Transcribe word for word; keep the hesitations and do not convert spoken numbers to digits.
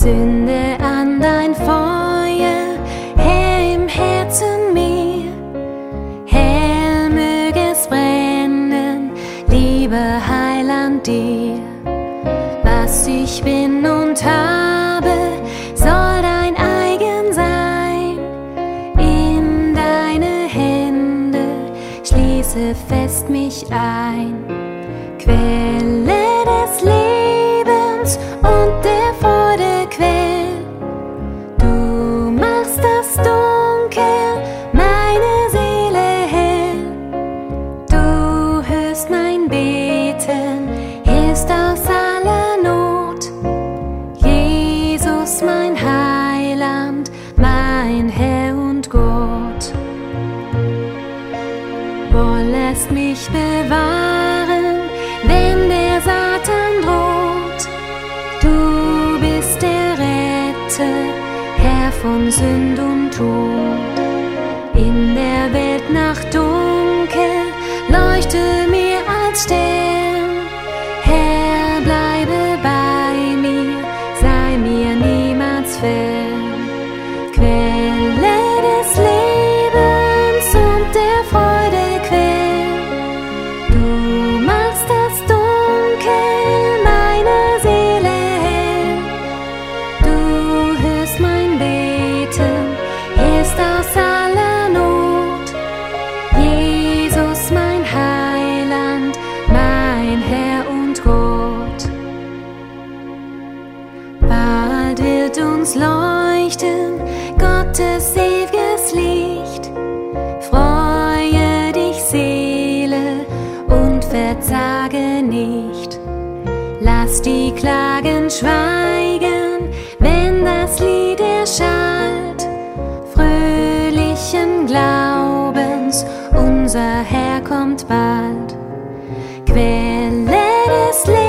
Zünde an dein Feuer, Herr, im Herzen mir. Herr, möge es brennen, lieber Heiland dir. Was ich bin und habe, soll dein eigen sein. In deine Hände schließe fest mich ein. Quelle des Lebens und der Freude Quell. Du machst das Dunkel, meine Seele hell. Du hörst mein Beten, hilfst aus aller Not. Jesus, mein Heiland, mein Herr und Gott. Wollest mich bewahren, wenn der Satan droht. Du bist der Retter, Herr von Sünd und Tod. In der Welt Nacht dunkel, leuchte mir als Stern. Herr, bleibe bei mir, sei mir niemals fern. Quelle des Lebens und der Freude Quell. Du machst das Dunkel, meine Seele hell. Du hörst mein Beten, hilfst aus aller Not. Jesus, mein Heiland, mein Herr und Gott. Bald wird uns leuchten Gottes ewiges Licht. Freue dich, Seele, und verzage nicht. Lass die Klagen schweigen, wenn das Lied erschallt. Fröhlichen Glaubens, unser Herr kommt bald. Quelle des Lebens